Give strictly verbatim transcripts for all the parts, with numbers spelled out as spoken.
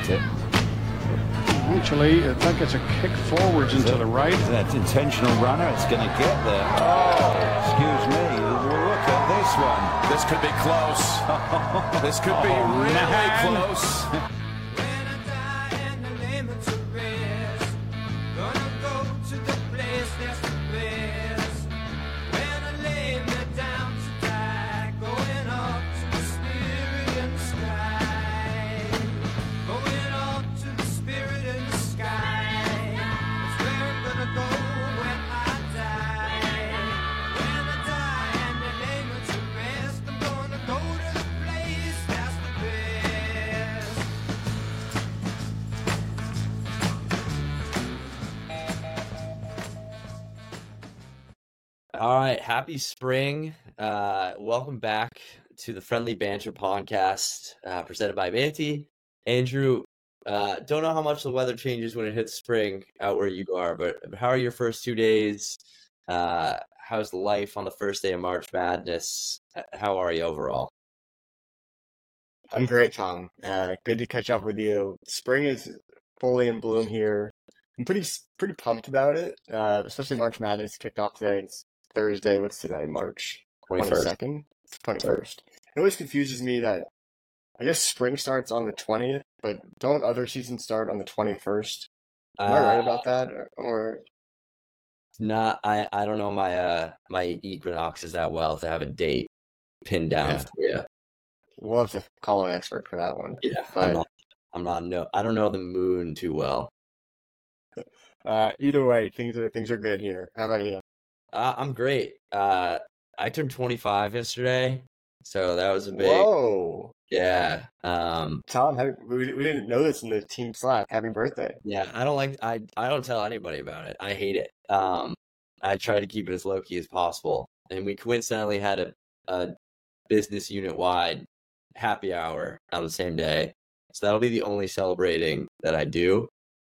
it. Actually, I think it's a kick forwards into the right. That intentional runner, it's going to get there. Oh, excuse me. Look at this one. This could be close. This could be Oh, really man. close. All right, happy spring. Uh, welcome back to the Friendly Banter podcast uh, presented by Manti. Andrew, uh, don't know how much the weather changes when it hits spring out where you are, but how are your first two days? Uh, how's life on the first day of March Madness? How are you overall? I'm great, Tom. Uh, good to catch up with you. Spring is fully in bloom here. I'm pretty pretty pumped about it, uh, especially March Madness kicked off today. It's Thursday. What's today? March twenty-second? It's twenty-first. It always confuses me that I guess spring starts on the twentieth, but don't other seasons start on the twenty-first? Am I right Uh, about that? Or, or not, I, I don't know my uh my equinoxes that well to have a date pinned down Yeah. for you. we'll have to call an expert for that one. Yeah, I'm But not. I'm not. No, I don't know the moon too well. uh, either way, things are things are good here. How about you? Uh, I'm great. Uh, I turned twenty-five yesterday, so that was a big, Whoa, yeah. Um, Tom, happy, we we didn't know this in the team Slack. Happy birthday! yeah. I don't like. I I don't tell anybody about it. I hate it. Um, I try to keep it as low key as possible, and we coincidentally had a a business unit wide happy hour on the same day, so that'll be the only celebrating that I do.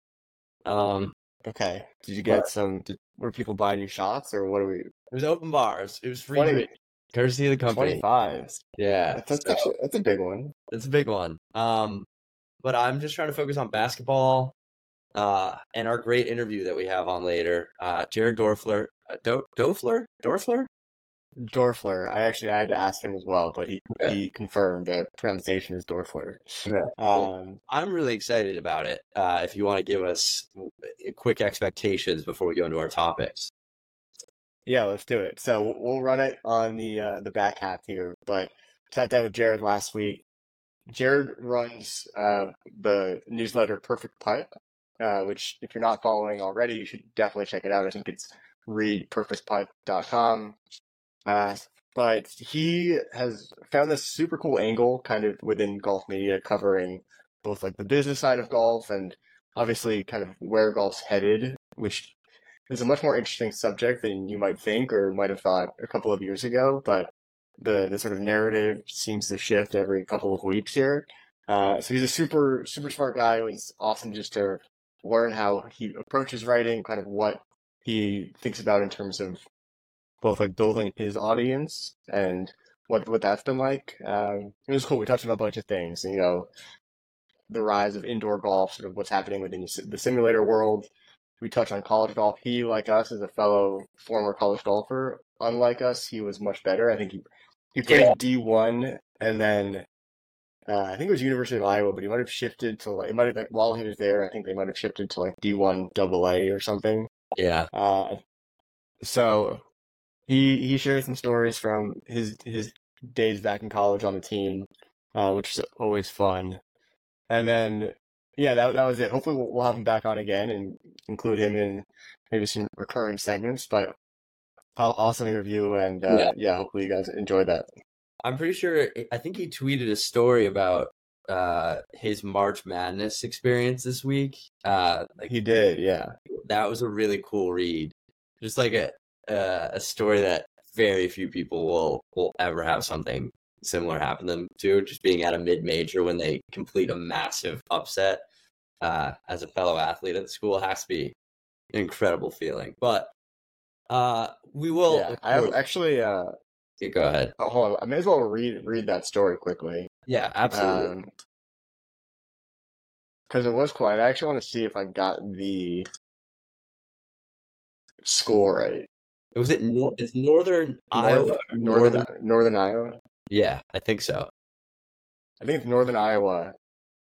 Um, Okay. Did you but get some? Did, were people buying you shots, or what are we? it was open bars. It was free twenty, drink, courtesy of the company. twenty-five. Yeah, That's, that's so actually that's a big one. it's a big one. Um, but I'm just trying to focus on basketball, uh, and our great interview that we have on later. Uh, Jared Dorfler, uh, Do- Dofler, Dorfler. Dorfler. I actually I had to ask him as well, but he Okay. he confirmed that pronunciation is Dorfler. Yeah. Well, Um, I'm really excited about it. Uh, if you want to give us quick expectations before we go into our topics. yeah, let's do it. So we'll we'll run it on the uh, the back half here. But sat down with Jared last week. Jared runs uh, the newsletter Perfect Putt, uh, which if you're not following already, you should definitely check it out. I think it's read perfect putt dot com. Uh, but he has found this super cool angle kind of within golf media covering both like the business side of golf and obviously kind of where golf's headed, which is a much more interesting subject than you might think or might have thought a couple of years ago. But the, the sort of narrative seems to shift every couple of weeks here. Uh, so he's a super, super smart guy. It's awesome just to learn how he approaches writing, kind of what he thinks about in terms of both like building his audience and what what that's been like. Um, it was cool. We touched on a bunch of things, you know, the rise of indoor golf, sort of what's happening within the simulator world. We touched on college golf. He, like us, is a fellow former college golfer. Unlike us, he was much better. I think he he played Yeah. D one and then uh, I think it was University of Iowa, but he might have shifted to like, it might have like, while he was there, I think they might have shifted to like D one double A or something. Yeah. Uh, so he he shares some stories from his his days back in college on the team, uh, which is always fun. And then yeah, that that was it. Hopefully we'll, we'll have him back on again and include him in maybe some recurring segments. But aw- awesome interview, and uh, Yeah. yeah, hopefully you guys enjoy that. I'm pretty sure. I think he tweeted a story about uh his March Madness experience this week. Uh, like He did, yeah. that was a really cool read. Just like a uh, a story that very few people will will ever have something similar happen to them to. Just being at a mid major when they complete a massive upset. Uh, as a fellow athlete at the school, has to be an incredible feeling. But uh, we will. Yeah, I have actually. Uh, Yeah, go ahead. oh, hold on. I may as well read read that story quickly. Yeah, absolutely. Um, because it was cool. I actually want to see if I got the score right. Was it nor- it's Northern Iowa? Northern, Northern, Northern Iowa. Yeah, I think so. I think it's Northern Iowa.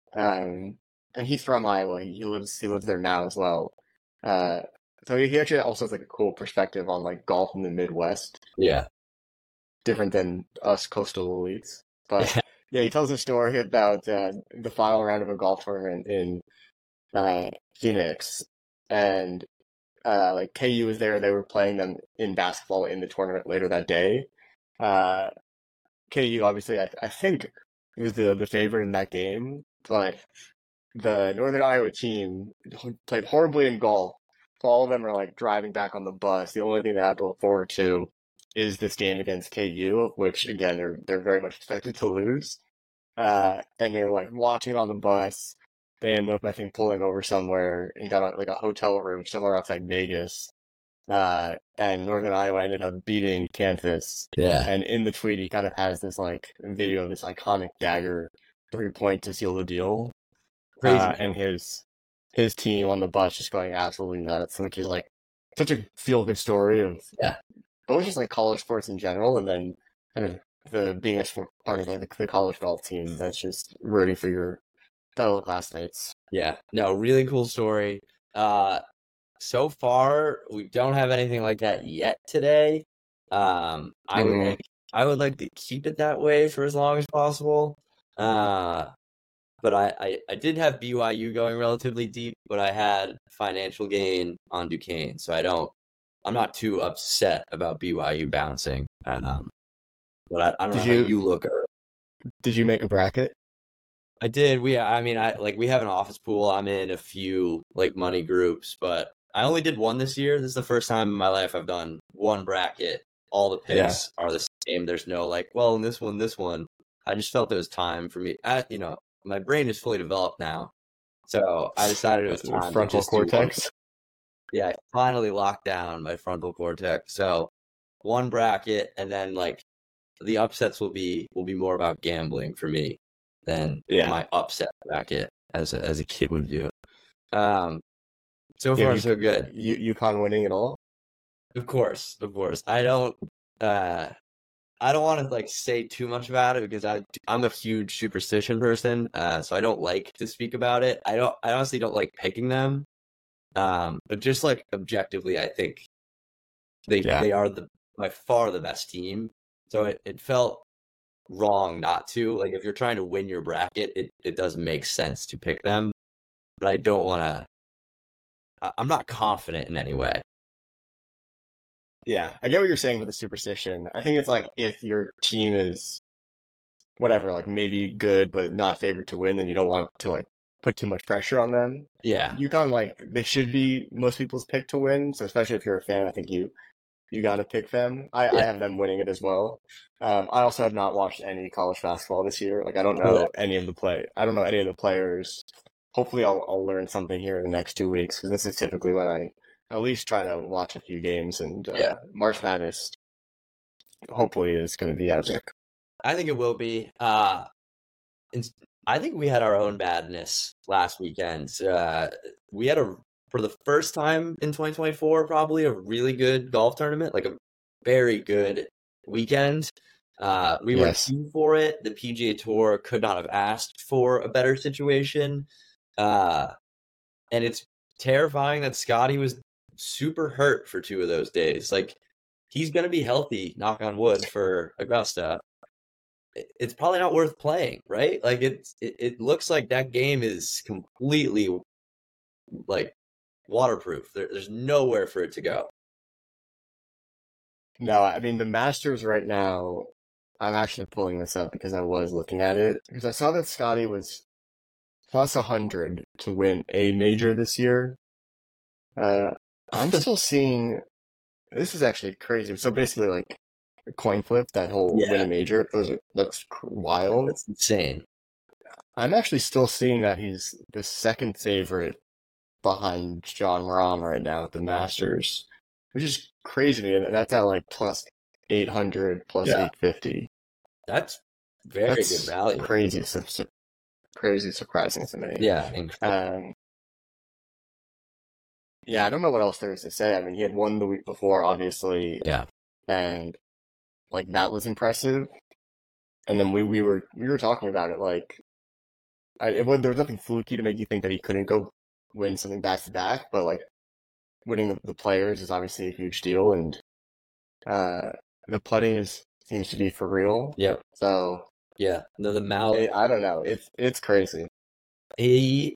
Um, and he's from Iowa. He lives he lives there now as well. Uh, so he actually also has like a cool perspective on like golf in the Midwest, Yeah. different than us coastal elites. But yeah, he tells a story about uh, the final round of a golf tournament in uh, Phoenix, and uh, like K U was there. They were playing them in basketball in the tournament later that day. Uh, K U obviously, I, I think, was the the favorite in that game, but the Northern Iowa team played horribly in golf. So all of them are like driving back on the bus. The only thing they have to look forward to is this game against K U, which again they're they're very much expected to lose. Uh, and they're like watching on the bus. They end up, I think, pulling over somewhere and got like a hotel room somewhere outside Vegas. Uh, and Northern Iowa ended up beating Kansas. Yeah. And in the tweet, he kind of has this like video of this iconic dagger three point to seal the deal. Crazy. Uh, and his his team on the bus just going absolutely nuts, which is like such a feel good story of Yeah. both just like college sports in general, and then kind of the being a sport part of like, the, the college golf team that's just rooting for your fellow classmates. Yeah. No, really cool story. Uh, so far we don't have anything like that yet today. Um, I would Mhm. like, I would like to keep it that way for as long as possible. Uh, but I, I, I did have B Y U going relatively deep, but I had financial gain on Duquesne, so I don't, I'm not too upset about B Y U bouncing. Um, but I, I don't Did know you- how you look at it. Did you make a bracket? I did. We, I mean, I like we have an office pool. I'm in a few like money groups, but I only did one this year. This is the first time in my life I've done one bracket. All the picks are the same. There's no like, well, in this one, this one. I just felt it was time for me. I, you know, my brain is fully developed now, so I decided it was time. to Frontal just do one. cortex. Yeah, I finally locked down my frontal cortex. So one bracket, and then like the upsets will be will be more about gambling for me than Yeah. my upset bracket as a, as a kid would do. Um, so Yeah, far you- so good. U- UConn winning it all. Of course, of course. I don't. Uh, I don't want to like say too much about it because I I'm a huge superstition person. Uh, so I don't like to speak about it. I don't. I honestly don't like picking them. Um, but just like objectively, I think they Yeah. they are the by far the best team. So it, it felt wrong not to. Like if you're trying to win your bracket, it, it does make sense to pick them. But I don't want to. I'm not confident in any way. Yeah, I get what you're saying with the superstition. I think it's like if your team is whatever, like maybe good but not favored to win, then you don't want to like put too much pressure on them. Yeah. UConn, like they should be most people's pick to win. So especially if you're a fan, I think you you got to pick them. I, I Yeah. have them winning it as well. Um, I also have not watched any college basketball this year. Like I don't know Yeah. any of the play. I don't know any of the players. Hopefully, I'll I'll learn something here in the next two weeks because this is typically when I at least try to watch a few games. And uh, Yeah. March Madness hopefully is going to be epic. I think it will be. Uh, it's- I think we had our own badness last weekend. Uh, we had a for the first time in twenty twenty-four, probably a really good golf tournament, like a very good weekend. Uh, we Yes. were due for it. The P G A Tour could not have asked for a better situation. Uh, and it's terrifying that Scotty was super hurt for two of those days. Like he's going to be healthy, knock on wood, for Augusta. It- It's probably not worth playing, right? Like it's it, it looks like that game is completely like waterproof. There, there's nowhere for it to go. No, I mean the Masters right now. I'm actually pulling this up because I was looking at it because I saw that Scotty was plus a hundred to win a major this year. Uh, I'm still seeing. This is actually crazy. So basically, like a coin flip, that whole Yeah. win a major. Those are, that's cr- wild. That's insane. I'm actually still seeing that he's the second favorite behind John Rahm right now at the Masters, which is crazy to me. And that's at like plus eight hundred, plus Yeah. eight fifty. That's very That's good value. crazy. So, so crazy surprising to me. Yeah, incredible. Um, yeah, I don't know what else there is to say. I mean, he had won the week before, obviously, Yeah. and like that was impressive. And then we, we were we were talking about it like, I, it was, there was nothing fluky to make you think that he couldn't go win something back to back, but like winning the, the players is obviously a huge deal, and uh, the putting is seems to be for real. Yep. So Yeah. No, the Mal. it, I don't know. It's it's crazy. He.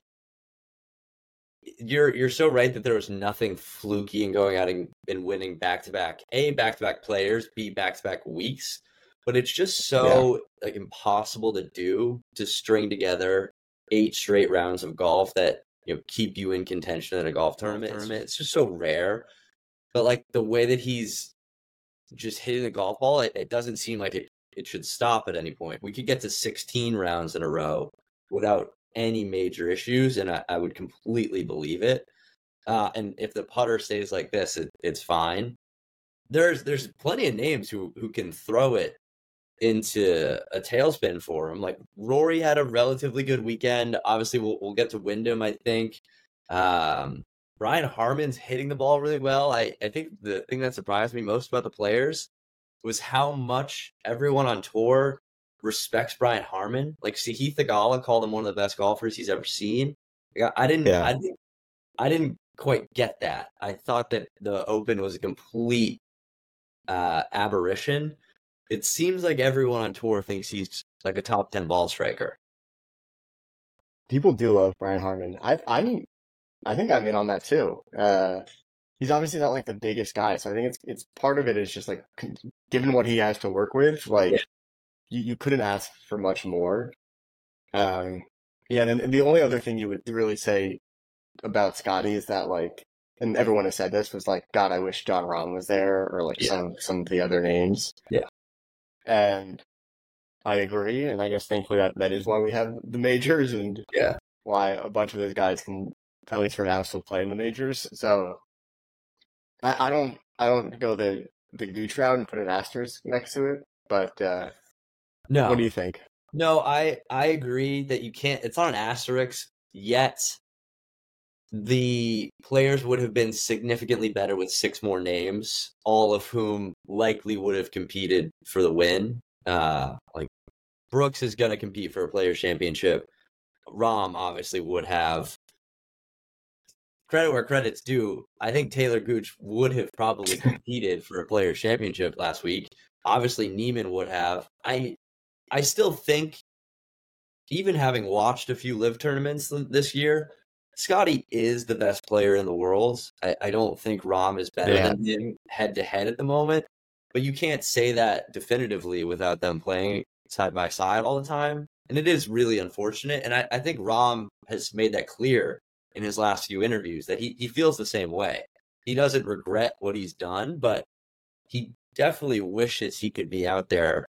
You're you're so right that there was nothing fluky in going out and, and winning back to back. A back to back players, B back to back weeks. But it's just so yeah. like impossible to do to string together eight straight rounds of golf that you know keep you in contention at a golf tournament. tournament. It's just so rare. But like the way that he's just hitting the golf ball, it, it doesn't seem like it, it should stop at any point. We could get to sixteen rounds in a row without any major issues, and I, I would completely believe it. Uh, and if the putter stays like this, it, it's fine. There's there's plenty of names who who can throw it into a tailspin for him. Like Rory had a relatively good weekend. Obviously, we'll we'll get to Wyndham, I think. Um, Brian Harman's hitting the ball really well. I, I think the thing that surprised me most about the players was how much everyone on tour respects Brian Harman. Like Sahith Theegala called him one of the best golfers he's ever seen. Like, I didn't, Yeah. I didn't, I didn't quite get that. I thought that the Open was a complete uh, aberration. It seems like everyone on tour thinks he's like a top ten ball striker. People do love Brian Harman. I I'm I think I'm in on that too. Uh, he's obviously not like the biggest guy, so I think it's it's part of it is just like con- given what he has to work with, like Yeah. you, you couldn't ask for much more. Um, yeah, and, and the only other thing you would really say about Scotty is that like, and everyone has said this was like, God, I wish John Rahm was there, or like Yeah. some some of the other names. Yeah. And I agree, and I guess thankfully that, that is why we have the majors and Yeah. why a bunch of those guys can at least for now still play in the majors. So I, I don't I don't go the the gooch route and put an asterisk next to it. But uh, No. what do you think? No, I I agree that you can't. It's not an asterisk yet. The players would have been significantly better with six more names, all of whom likely would have competed for the win. Uh, like Brooks is going to compete for a Players Championship. Rahm obviously would have. Credit where credit's due. I think Taylor Gooch would have probably competed for a Players Championship last week. Obviously, Neiman would have. I, I still think, even having watched a few live tournaments this year, Scotty is the best player in the world. I, I don't think Rahm is better Yeah. than him head to head at the moment, but you can't say that definitively without them playing side by side all the time. And it is really unfortunate. And I, I think Rahm has made that clear in his last few interviews that he, he feels the same way. He doesn't regret what he's done, but he definitely wishes he could be out there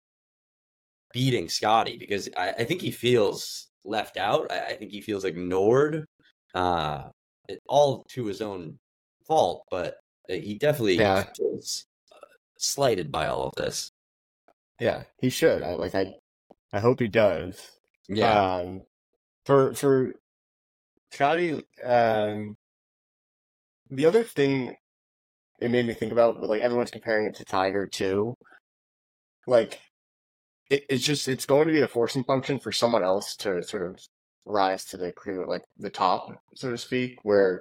beating Scotty because I, I think he feels left out. I, I think he feels ignored, uh, it, all to his own fault, but he definitely Yeah. feels uh, slighted by all of this. Yeah, he should. I like I I hope he does. Yeah. Um, for for Scotty, um, the other thing it made me think about, like everyone's comparing it to Tiger too. Like, it, it's just it's going to be a forcing function for someone else to sort of rise to the clear, like the top, so to speak. Where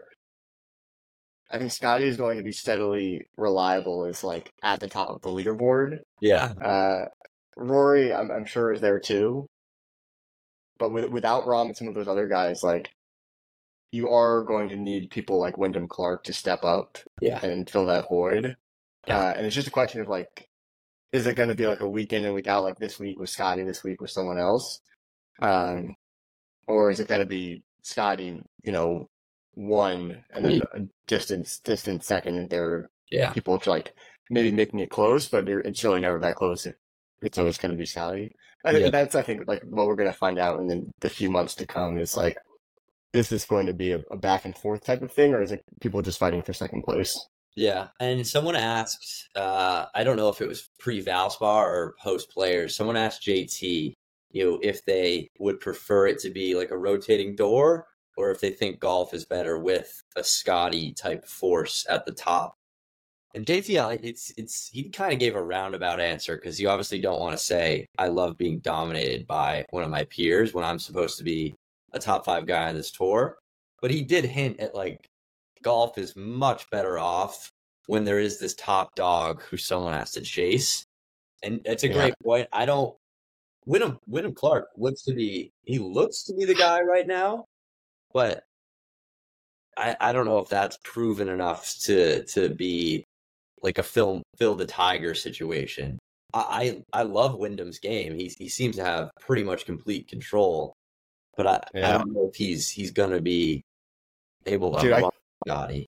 I think Scotty is going to be steadily reliable, is like at the top of the leaderboard. Yeah. Uh, Rory, I'm I'm sure is there too. But with, without Rahm and some of those other guys, like, you are going to need people like Wyndham Clark to step up Yeah. and fill that void. Yeah. Uh, and it's just a question of like, is it going to be like a week in and week out, like this week with Scotty, this week with someone else? Um, or is it going to be Scotty, you know, one and then a distant, distant second and third? Yeah. People like maybe making it close, but it's really never that close. It's always going to be Scotty. I think Yeah. that's, I think, like what we're going to find out in the, the few months to come is like, is this going to be a, a back and forth type of thing, or is it people just fighting for second place? Yeah, and someone asked, uh, I don't know if it was pre-Valspar or post-Players, someone asked J T, you know, if they would prefer it to be like a rotating door or if they think golf is better with a Scotty type force at the top. And J T L, it's it's he kind of gave a roundabout answer because you obviously don't want to say I love being dominated by one of my peers when I'm supposed to be a top five guy on this tour. But he did hint at like golf is much better off when there is this top dog who someone has to chase. And it's a Yeah. great point. I don't Wyndham Wyndham Clark looks to be he looks to be the guy right now, but I I don't know if that's proven enough to to be like a Phil Phil the Tiger situation. I I, I love Wyndham's game. He he seems to have pretty much complete control, but I, I Yeah. don't know if he's he's gonna be able to Dude, I- run Scotty.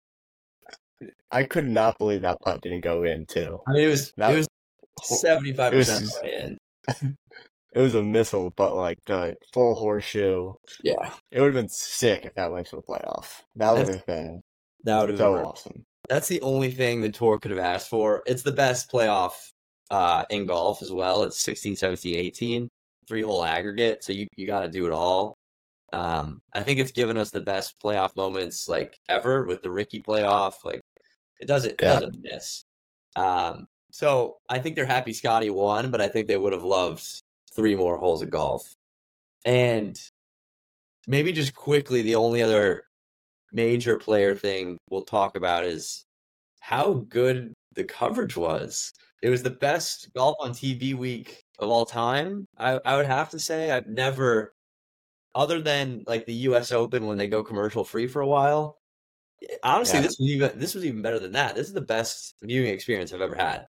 I could not believe that putt didn't go in too. I mean, it was That- it was seventy five it was- percent in. It was a missile, but like the full horseshoe. Yeah, It would have been sick if that went to the playoff. That would That's- have been that would have so been. awesome. That's the only thing the tour could have asked for. It's the best playoff uh, in golf as well. It's sixteen, seventeen, eighteen, three hole aggregate. So you, you got to do it all. Um, I think it's given us the best playoff moments like ever with the Ricky playoff. Like it doesn't, Yeah. doesn't miss. Um, so I think they're happy Scotty won, but I think they would have loved three more holes of golf. And maybe just quickly, the only other major player thing we'll talk about is how good the coverage was. It was the best golf on T V week of all time. I, I would have to say I've never, other than like the U S Open when they go commercial free for a while. Honestly, Yeah. this was even this was even better than that. This is the best viewing experience I've ever had.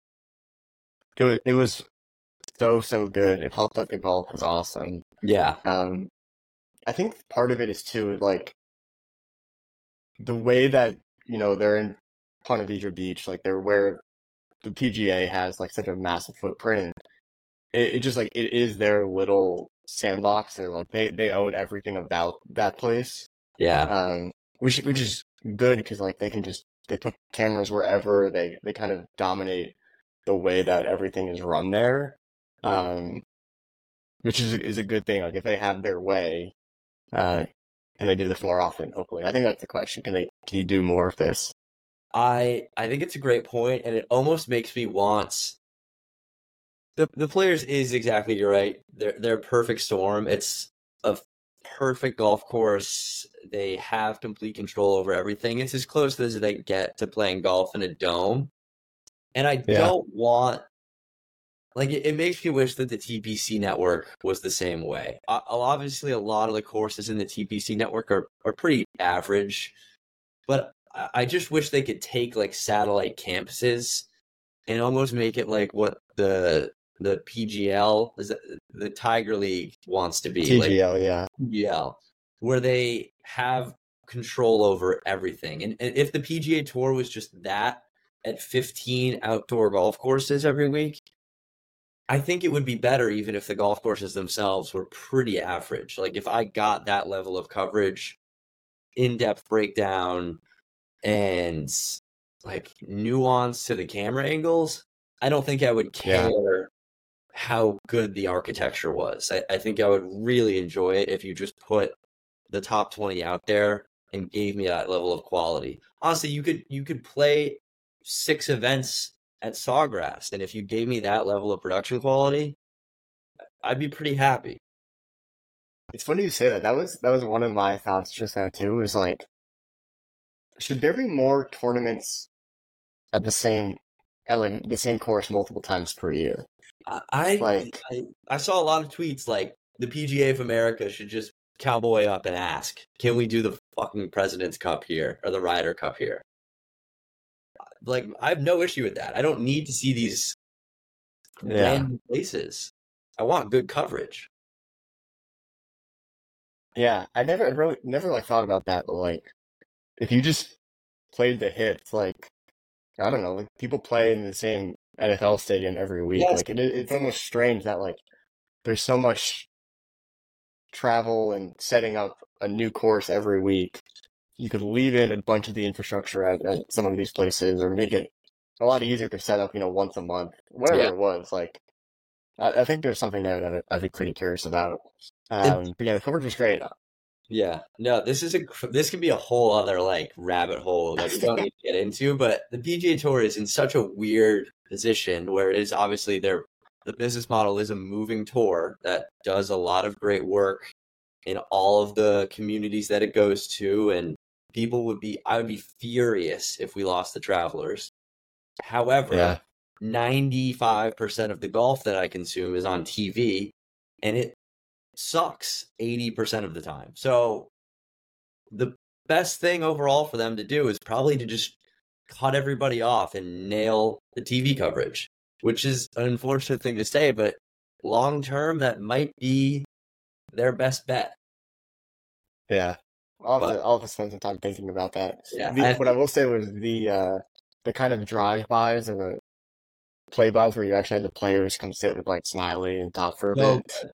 It was, it was so so good. It helped that the golf was awesome. Yeah, Um, I think part of it is too like the way that you know they're in Ponte Vedra Beach, like they're where the P G A has like such a massive footprint. It, it just like it is their little sandbox. They're like they they own everything about that place. yeah, Um, which which is good because like they can just they put cameras wherever they they kind of dominate the way that everything is run there. Um, which is is a good thing. Like if they have their way, uh, and they do this more often, hopefully. I think that's the question. Can they can you do more of this? I I think it's a great point, and it almost makes me want the the players is exactly you're right. They're they're a perfect storm. It's a perfect golf course. They have complete control over everything. It's as close as they get to playing golf in a dome. And I Yeah. don't want like it, it makes me wish that the T P C network was the same way. Uh, obviously, a lot of the courses in the T P C network are are pretty average, but I I just wish they could take like satellite campuses and almost make it like what the the P G L is that the Tiger League wants to be like T G L, yeah. P G L, where they have control over everything. And, and if the P G A Tour was just that at fifteen outdoor golf courses every week, I think it would be better even if the golf courses themselves were pretty average. Like if I got that level of coverage, in-depth breakdown, and like nuance to the camera angles, I don't think I would Yeah. care how good the architecture was. I, I think I would really enjoy it if you just put the top twenty out there and gave me that level of quality. Honestly, you could you could play six events at Sawgrass, and if you gave me that level of production quality, I'd be pretty happy. It's funny you say that. That was that was one of my thoughts just now too. Was like, should there be more tournaments at the same at like the same course multiple times per year? I I, Like- I I saw a lot of tweets like the P G A of America should just cowboy up and ask, can we do the fucking President's Cup here or the Ryder Cup here? Like, I have no issue with that. I don't need to see these Yeah. random places. I want good coverage. Yeah, I never I really never like thought about that, but like if you just played the hits, like I don't know, like people play in the same N F L stadium every week. Yes. Like it, it's almost strange that like there's so much travel and setting up a new course every week. You could leave in a bunch of the infrastructure at, at some of these places or make it a lot easier to set up, you know, once a month, whatever Yeah. it was. Like I, I think there's something there that I- I'd be pretty curious about. It- Um, but yeah, the coverage was great. Yeah, no, this is a this could be a whole other like rabbit hole that we don't need to get into. But the P G A Tour is in such a weird position where it is obviously their the business model is a moving tour that does a lot of great work in all of the communities that it goes to, and people would be I would be furious if we lost the Travelers. However, Yeah. ninety-five percent of the golf that I consume is on T V, and it sucks eighty percent of the time. So the best thing overall for them to do is probably to just cut everybody off and nail the T V coverage, which is an unfortunate thing to say, but long term, that might be their best bet. Yeah. I'll have, But- to, I'll have to spend some time thinking about that. Yeah, The- I- what I will say was the uh, the kind of drive-bys or the play-bys where you actually had the players come sit with like Smiley and talk for a So bit.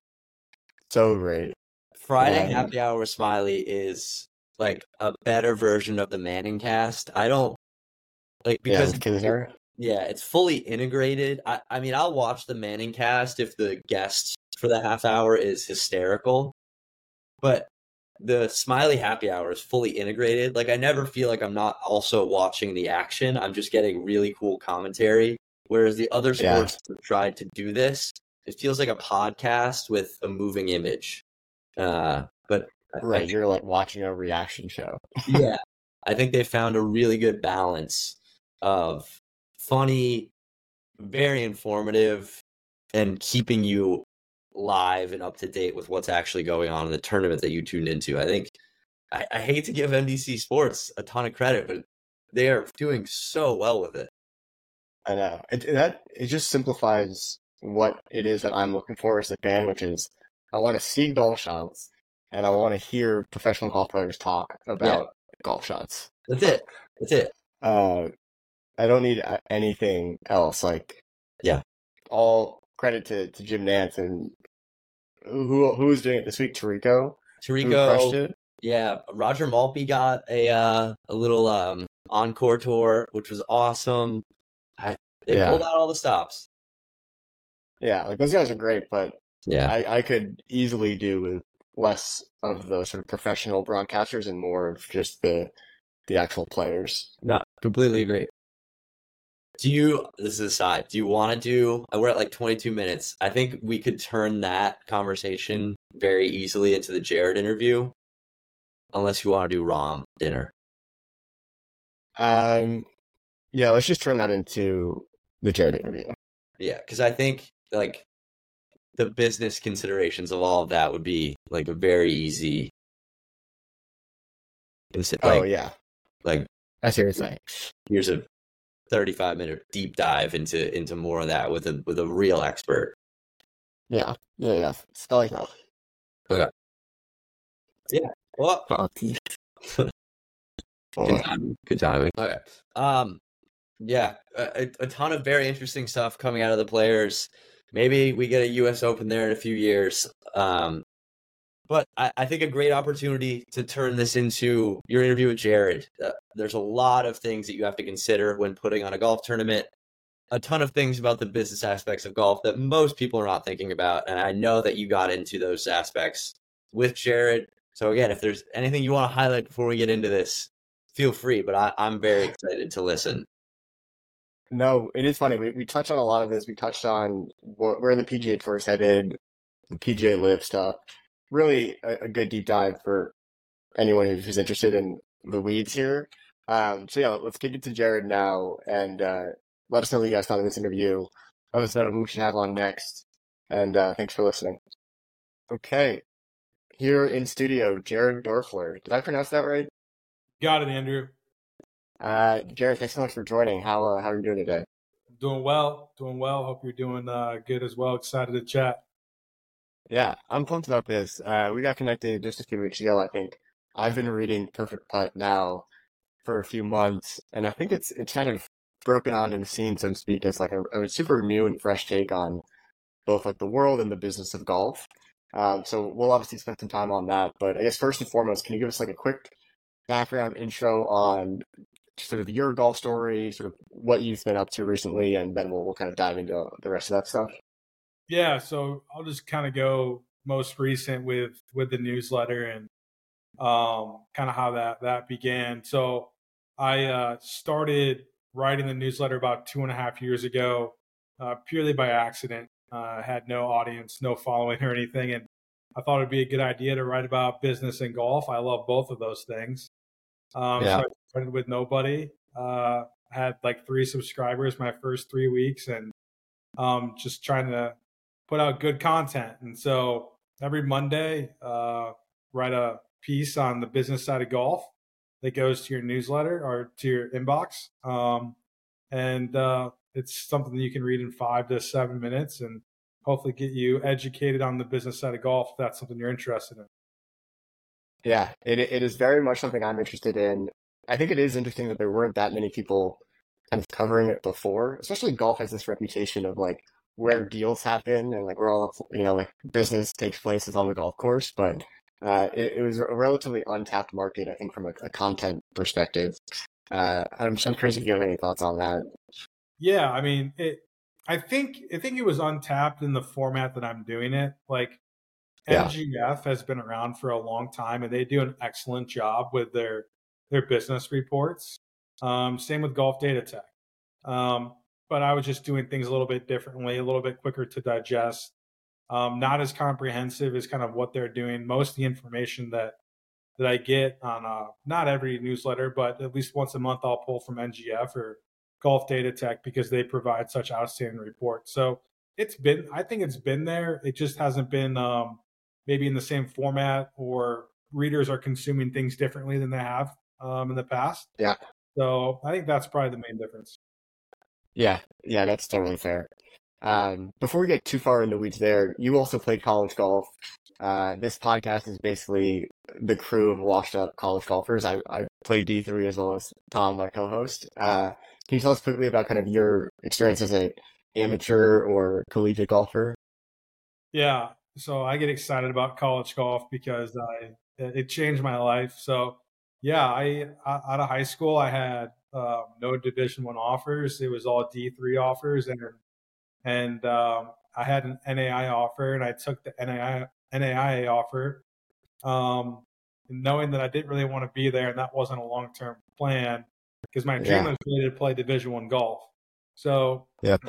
So great. Friday Yeah. Happy Hour with Smiley is like a better version of the Manning cast. I don't like Yeah, because with Kisner. yeah, it's fully integrated. I, I mean, I'll watch the Manning cast if the guest for the half hour is hysterical, but the Smiley Happy Hour is fully integrated. Like, I never feel like I'm not also watching the action. I'm just getting really cool commentary. Whereas the other Yeah. sports that tried to do this, it feels like a podcast with a moving image. Uh, but I- I Right, you're like watching a reaction show. yeah, I think they found a really good balance of funny, very informative, and keeping you live and up to date with what's actually going on in the tournament that you tuned into. I think I, I hate to give N B C Sports a ton of credit, but they are doing so well with it. I know. It that it just simplifies what it is that I'm looking for as a fan, which is I want to see golf shots and I want to hear professional golf players talk about golf shots. That's it. That's it. Uh, I don't need uh, anything else. Like, Yeah. all credit to, to Jim Nantz and who who was doing it this week? Tarico, who crushed Tarico, it. yeah, Roger Maltby got a uh, a little um, encore tour, which was awesome. I, they Yeah. pulled out all the stops. Yeah, like those guys are great, but Yeah. I, I could easily do with less of the sort of professional broadcasters and more of just the the actual players. No, completely agree. Do you, this is a side, do you want to do, we're at like twenty-two minutes. I think we could turn that conversation very easily into the Jared interview, unless you want to do Rom dinner. Um, yeah, let's just turn that into the Jared interview. Yeah, because I think like the business considerations of all of that would be like a very easy, like, Oh yeah, like I see what you're saying. here's a thirty-five minute deep dive into into more of that with a with a real expert. Yeah, yeah, yeah. Spell like that. Well, Oh, good timing. Good timing. Okay. Um, yeah, a, a ton of very interesting stuff coming out of the players. Maybe we get a U S Open there in a few years. Um, but I, I think a great opportunity to turn this into your interview with Jared. Uh, there's a lot of things that you have to consider when putting on a golf tournament. A ton of things about the business aspects of golf that most people are not thinking about. And I know that you got into those aspects with Jared. So again, if there's anything you want to highlight before we get into this, feel free, but I, I'm very excited to listen. No, it is funny. We we touched on a lot of this. We touched on wh- where the P G A Tour is headed, the P G A Live stuff. Really a, a good deep dive for anyone who's, who's interested in the weeds here. Um, so yeah, let's kick it to Jared now and uh, let us know what you guys thought of this interview. Let us know who we should have on next. And uh, thanks for listening. Okay, here in studio, Jared Dorfler. Did I pronounce that right? Got it, Andrew. Uh, Jared, thanks so much for joining. How uh, how are you doing today? Doing well, doing well. Hope you're doing uh, good as well. Excited to chat. Yeah, I'm pumped about this. Uh, we got connected just a few weeks ago, I think. I've been reading Perfect Putt now for a few months, and I think it's it's kind of broken on in the scene, so to speak, as like a, a super new and fresh take on both like the world and the business of golf. Um, so we'll obviously spend some time on that, but I guess first and foremost, can you give us like a quick background intro on sort of your golf story, sort of what you've been up to recently, and then we'll, we'll kind of dive into the rest of that stuff. Yeah, so I'll just kind of go most recent with with the newsletter and um, kind of how that that began. So I uh, started writing the newsletter about two and a half years ago, uh, purely by accident. Uh, had no audience, no following or anything, and I thought it'd be a good idea to write about business and golf. I love both of those things. Um, so Yeah. I started with nobody. Uh, had like three subscribers my first three weeks, and um, just trying to put out good content. And so every Monday, uh, write a piece on the business side of golf that goes to your newsletter or to your inbox. Um, and uh, it's something that you can read in five to seven minutes and hopefully get you educated on the business side of golf if that's something you're interested in. Yeah, it it is very much something I'm interested in. I think it is interesting that there weren't that many people kind of covering it before, especially golf has this reputation of like where deals happen and like where all you know like business takes place is on the golf course, but uh, it, it was a relatively untapped market, I think, from a, a content perspective. Uh, I'm I'm curious if you have any thoughts on that. Yeah, I mean, it. I think I think it was untapped in the format that I'm doing it. Like Yeah. M G F has been around for a long time, and they do an excellent job with their their business reports. Um, same with Golf Data Tech. Um, but I was just doing things a little bit differently, a little bit quicker to digest, um, not as comprehensive as kind of what they're doing. Most of the information that that I get on uh, not every newsletter, but at least once a month, I'll pull from N G F or Golf Data Tech because they provide such outstanding reports. So it's been, I think it's been there. It just hasn't been um, maybe in the same format, or readers are consuming things differently than they have um, in the past. Yeah. So I think that's probably the main difference. Yeah, yeah, that's totally fair. Um, before we get too far in the weeds there, you also played college golf. Uh, this podcast is basically the crew of washed up college golfers. I, I played D three as well as Tom, my co-host. Uh, can you tell us quickly about kind of your experience as an amateur or collegiate golfer? Yeah. So I get excited about college golf because I it changed my life. So yeah, I out of high school I had um, no Division One offers. It was all D three offers, and and um, I had an N A I A offer, and I took the N A I A, N A I A offer, um, knowing that I didn't really want to be there, and that wasn't a long term plan because my dream Yeah. was really to play Division One golf. So Yep.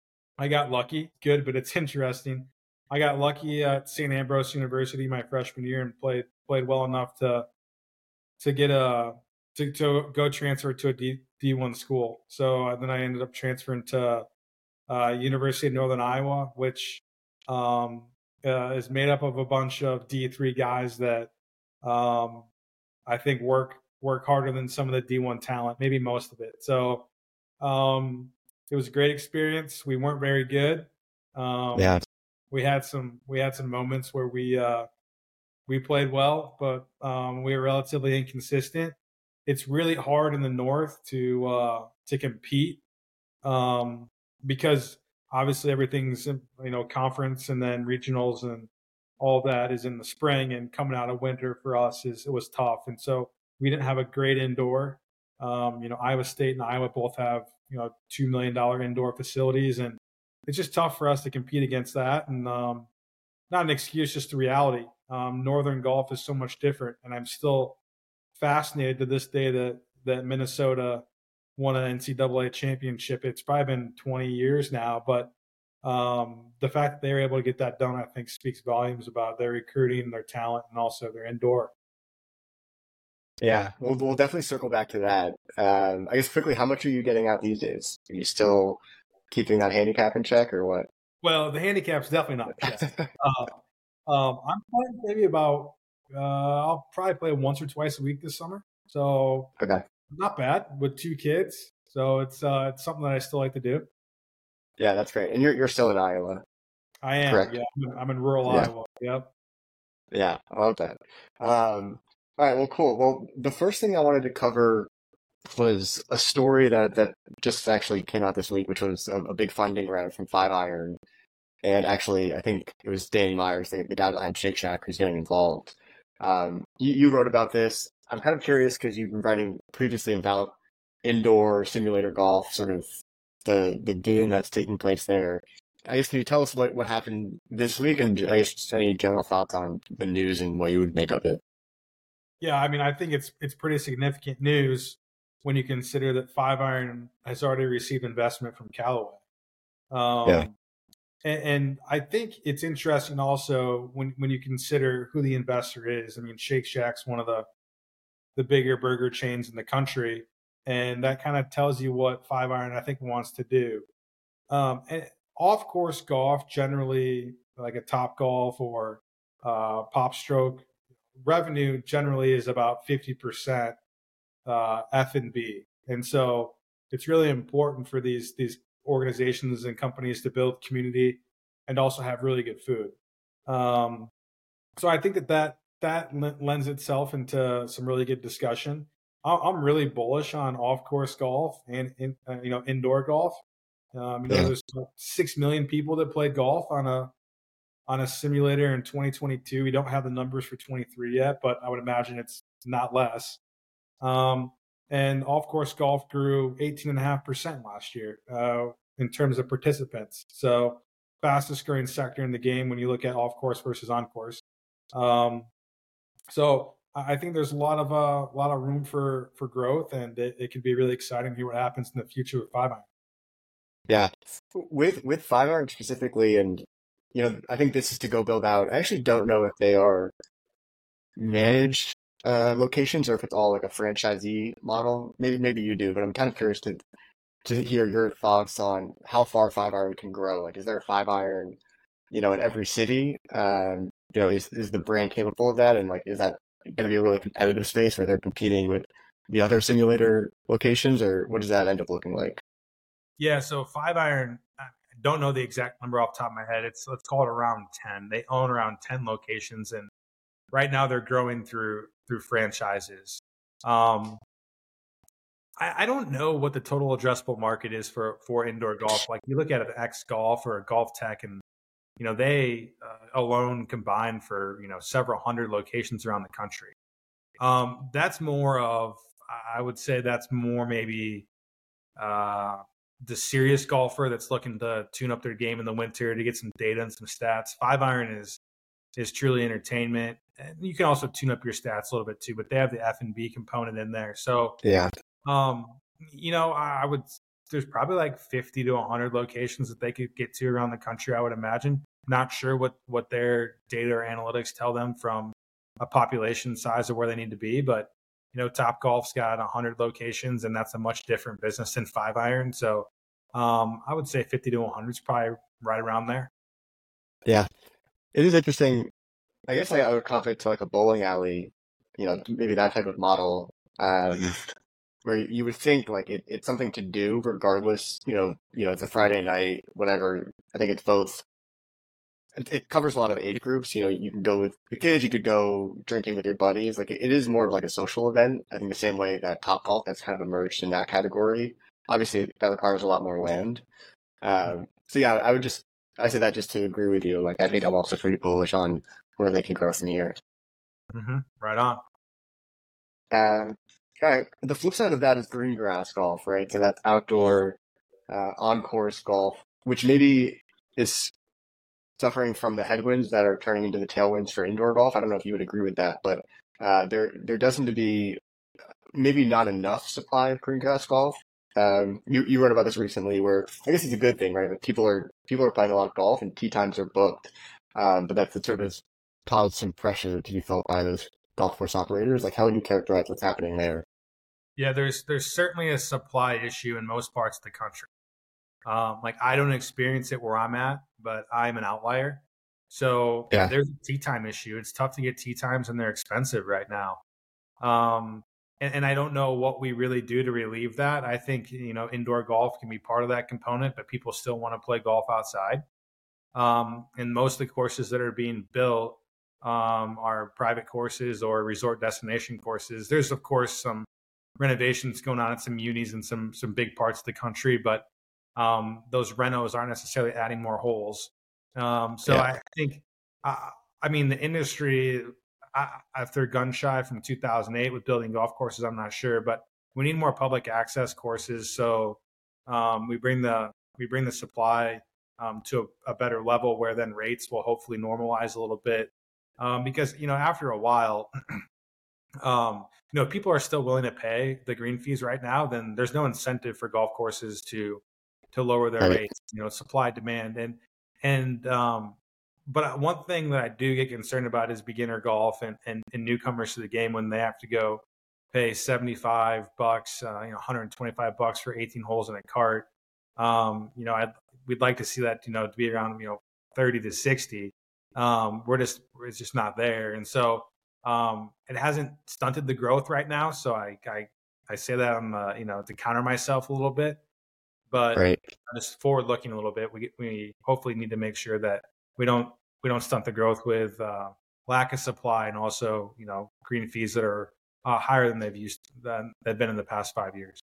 I got lucky. Good, but it's interesting. I got lucky at Saint Ambrose University my freshman year and played played well enough to to get a to, to go transfer to a D, D1 school. So uh, then I ended up transferring to uh, University of Northern Iowa, which um, uh, is made up of a bunch of D three guys that um, I think work work harder than some of the D one talent, maybe most of it. So um, it was a great experience. We weren't very good. Um, Yeah. we had some we had some moments where we uh, we played well, but um, we were relatively inconsistent. It's really hard in the North to uh, to compete um, because obviously everything's in, you know conference and then regionals and all that is in the spring, and coming out of winter for us is it was tough, and so we didn't have a great indoor. Um, you know, Iowa State and Iowa both have you know two million dollar indoor facilities, and it's just tough for us to compete against that. And um, not an excuse, just the reality. Um, Northern golf is so much different, and I'm still fascinated to this day that that Minnesota won an N C double A championship. It's probably been twenty years now, but um, the fact that they were able to get that done, I think, speaks volumes about their recruiting, their talent, and also their indoor. Yeah, we'll we'll definitely circle back to that. Um, I guess quickly, how much are you getting out these days? Are you still keeping that handicap in check, or what? Well, the handicap's definitely not checked. uh, um, I'm playing maybe about uh, I'll probably play once or twice a week this summer, so Okay. not bad with two kids. So it's uh, it's something that I still like to do. Yeah, that's great. And you're you're still in Iowa. I am. Correct. Yeah, I'm in, I'm in rural Yeah. Iowa. Yep. Yeah, I love that. Um, all right, well, cool. Well, the first thing I wanted to cover was a story that that just actually came out this week, which was a, a big funding round from Five Iron. And actually, I think it was Danny Myers, the, the guy behind Shake Shack, who's getting involved. Um, you, you wrote about this. I'm kind of curious because you've been writing previously about indoor simulator golf, sort of the, the game that's taking place there. I guess can you tell us what, what happened this week, and I guess just any general thoughts on the news and what you would make of it? Yeah, I mean, I think it's it's pretty significant news when you consider that Five Iron has already received investment from Callaway. Um, Yeah. and, and I think it's interesting also when, when you consider who the investor is. I mean, Shake Shack's one of the the bigger burger chains in the country, and that kind of tells you what Five Iron I think wants to do. Um, and off course golf, generally like a Top Golf or uh, Pop Stroke, revenue generally is about fifty percent uh, F and B, and so it's really important for these these organizations and companies to build community and also have really good food. Um, so I think that that that lends itself into some really good discussion. I'm really bullish on off course golf and in, uh, you know indoor golf. Um, you know, Yeah. there's six million people that play golf on a on a simulator in twenty twenty-two. We don't have the numbers for twenty-three yet, but I would imagine it's not less. Um, and off course golf grew eighteen and a half percent last year uh, in terms of participants. So fastest growing sector in the game when you look at off course versus on course. Um, so I think there's a lot of uh, a lot of room for for growth, and it, it could be really exciting to hear what happens in the future with Five Iron. Yeah. With with Five Iron specifically, and you know, I think this is to go build out. I actually don't know if they are managed uh, locations or if it's all like a franchisee model. Maybe maybe you do, but I'm kind of curious to to hear your thoughts on how far Five Iron can grow. Like, is there a Five Iron, you know, in every city? Um, you know, is is the brand capable of that? And like, is that going to be a really competitive space where they're competing with the other simulator locations, or what does that end up looking like? Yeah, so Five Iron, I don't know the exact number off the top of my head. It's let's call it around ten. They own around ten locations, and right now they're growing through through franchises. Um, I, I don't know what the total addressable market is for for indoor golf. Like you look at an X Golf or a Golf Tech, and you know they uh, alone combine for you know several hundred locations around the country. Um, that's more of, I would say, that's more maybe. Uh, the serious golfer that's looking to tune up their game in the winter to get some data and some stats. Five Iron is is truly entertainment, and you can also tune up your stats a little bit too. But they have the F and B component in there, so Yeah. um, you know, I would. There's probably like fifty to one hundred locations that they could get to around the country, I would imagine. Not sure what what their data or analytics tell them from a population size of where they need to be, but you know, Top Golf's got one hundred locations, and that's a much different business than Five Iron. So um, I would say fifty to one hundred is probably right around there. Yeah. It is interesting. I guess I would compare it to like a bowling alley, you know, maybe that type of model, um, where you would think like it, it's something to do regardless, you know, you know, it's a Friday night, whatever. I think it's both. It, it covers a lot of age groups. You know, you can go with the kids, you could go drinking with your buddies. Like it, it is more of like a social event. I think the same way that Topgolf has kind of emerged in that category. Obviously, that requires a lot more land. Um, so yeah, I would just, I say that just to agree with you. Like, I think I'm also pretty bullish on where they can grow from here. Mm-hmm. Right on. Um, all right. The flip side of that is green grass golf, right? So that's outdoor, uh, on-course golf, which maybe is suffering from the headwinds that are turning into the tailwinds for indoor golf. I don't know if you would agree with that, but uh, there there does seem to be maybe not enough supply of green grass golf. Um, you you wrote about this recently, where I guess it's a good thing, right? That people are people are playing a lot of golf and tee times are booked, um, but that's sort of caused some pressure to be felt by those golf course operators. Like, how would you characterize what's happening there? Yeah, there's there's certainly a supply issue in most parts of the country. Um, like I don't experience it where I'm at, but I'm an outlier. So Yeah. there's a tee time issue. It's tough to get tee times, and they're expensive right now. Um, and, and I don't know what we really do to relieve that. I think, you know, indoor golf can be part of that component, but people still want to play golf outside. Um, and most of the courses that are being built um, are private courses or resort destination courses. There's, of course, some renovations going on at some unis in some some big parts of the country, but um, those renos aren't necessarily adding more holes. Um, so Yeah. I think, uh, I mean, the industry, I, if they're gun shy from two thousand eight with building golf courses, I'm not sure, but we need more public access courses. So um, we bring the we bring the supply um, to a, a better level where then rates will hopefully normalize a little bit. Um, because, you know, after a while, um, you know, if people are still willing to pay the green fees right now, then there's no incentive for golf courses to to lower their Right. rates, you know, supply demand. And, and, um, but one thing that I do get concerned about is beginner golf and, and, and newcomers to the game when they have to go pay seventy-five bucks, uh, you know, one hundred twenty-five bucks for eighteen holes in a cart. Um, you know, I'd, we'd like to see that, you know, to be around, you know, thirty to sixty. Um, we're just, it's just not there. And so, um, it hasn't stunted the growth right now. So I, I, I say that I'm, uh, you know, to counter myself a little bit, but Right. just forward looking a little bit, we, we hopefully need to make sure that we don't, we don't stunt the growth with, uh, lack of supply and also, you know, green fees that are uh, higher than they've used, than they've been in the past five years.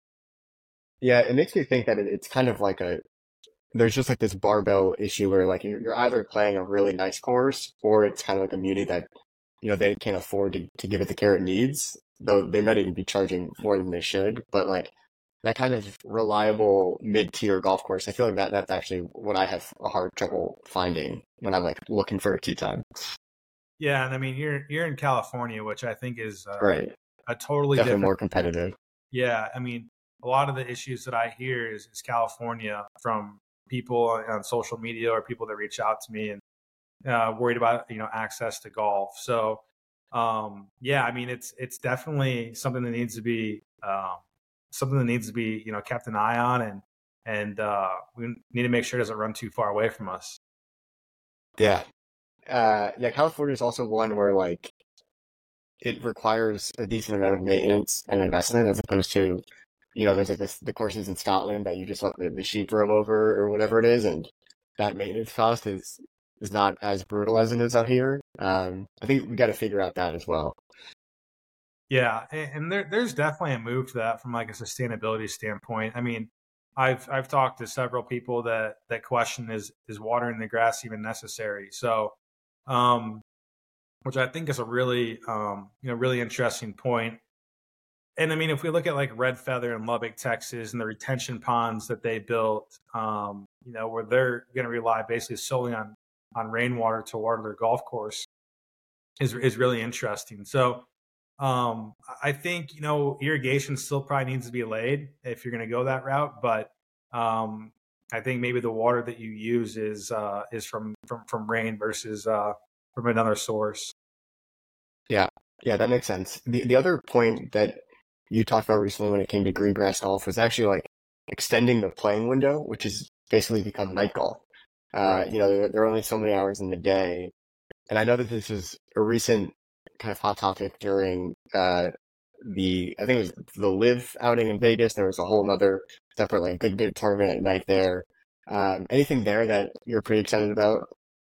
Yeah, it makes me think that it, it's kind of like a, there's just like this barbell issue where like you're, you're either playing a really nice course or it's kind of like a muni that, you know, they can't afford to, to give it the care it needs, though they might even be charging more than they should. But like that kind of reliable mid-tier golf course, I feel like that that's actually what I have a hard trouble finding when I'm like looking for a tee time. Yeah. And I mean, you're, you're in California, which I think is uh, Right. a totally Definitely different. more competitive. Yeah. I mean, a lot of the issues that I hear is, is California from people on social media or people that reach out to me and uh, worried about, you know, access to golf. So, um, yeah, I mean, it's, it's definitely something that needs to be, um, something that needs to be, you know, kept an eye on, and, and, uh, we need to make sure it doesn't run too far away from us. Yeah. Uh, yeah, California is also one where like it requires a decent amount of maintenance and investment as opposed to, you know, there's like this, the courses in Scotland that you just let the, the sheep roam over or whatever it is, and that maintenance cost is is not as brutal as it is out here. Um, I think we got to figure out that as well. Yeah, and, and there, there's definitely a move to that from like a sustainability standpoint. I mean, I've I've talked to several people that that question is is watering the grass even necessary? So, um, which I think is a really um, you know really interesting point. And I mean, if we look at like Red Feather in Lubbock, Texas, and the retention ponds that they built, um, you know, where they're going to rely basically solely on on rainwater to water their golf course, is is really interesting. So, um, I think you know irrigation still probably needs to be laid if you're going to go that route, but um, I think maybe the water that you use is uh, is from from from rain versus uh, from another source. Yeah, yeah, that makes sense. The the other point that you talked about recently when it came to green grass golf was actually like extending the playing window, which has basically become night golf. Uh, you know, there, there are only so many hours in the day. And I know that this is a recent kind of hot topic during uh, the, I think it was the Live outing in Vegas. There was a whole other separate, like, good, good tournament at night there. Um, anything there that you're pretty excited about?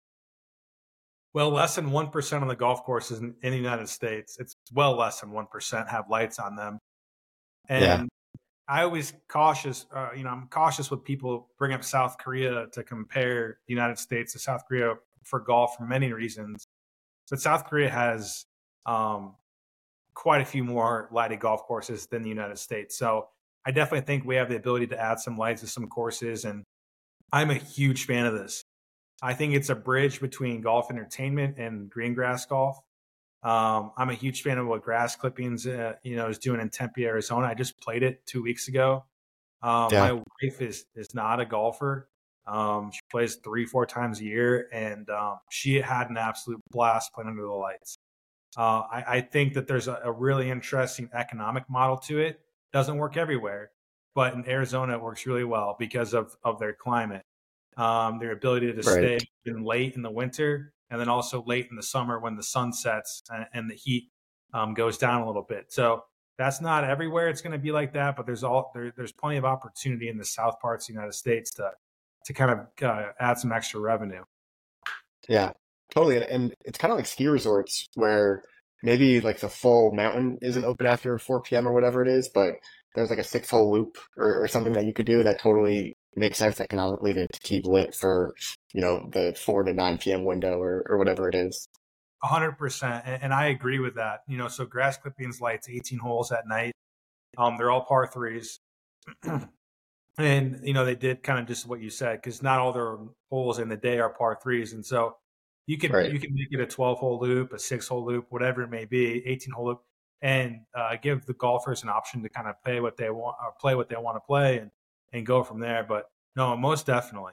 Well, less than one percent of the golf courses in, in the United States, it's well less than one percent have lights on them. And Yeah. I always cautious, uh, you know, I'm cautious with people bring up South Korea to compare the United States to South Korea for golf for many reasons. But South Korea has um, quite a few more lighted golf courses than the United States. So I definitely think we have the ability to add some lights to some courses. And I'm a huge fan of this. I think it's a bridge between golf entertainment and green grass golf. Um, I'm a huge fan of what Grass Clippings, uh, you know, is doing in Tempe, Arizona. I just played it two weeks ago. Um, Yeah. My wife is is not a golfer. Um, she plays three, four times a year, and um, she had an absolute blast playing under the lights. Uh, I, I think that there's a, a really interesting economic model to it. Doesn't work everywhere, but in Arizona it works really well because of of their climate, um, their ability to Right. stay in late in the winter. And then also late in the summer when the sun sets and, and the heat um, goes down a little bit. So that's not everywhere it's going to be like that, but there's all there, there's plenty of opportunity in the south parts of the United States to to kind of uh, add some extra revenue. Yeah, totally. And, and it's kind of like ski resorts where maybe like the full mountain isn't open after four p.m. or whatever it is, but there's like a six hole loop or, or something that you could do that totally makes sense economically to, to keep lit for, you know, the four to nine p.m. window or, or whatever it is. A hundred percent. And I agree with that. You know, so Grass Clippings lights eighteen holes at night. Um, they're all par threes. And, you know, they did kind of just what you said, because not all their holes in the day are par threes. And so you can Right. you can make it a twelve hole loop, a six hole loop, whatever it may be, eighteen hole loop, and uh, give the golfers an option to kind of play what they want or play what they want to play and, and go from there. But no, most definitely.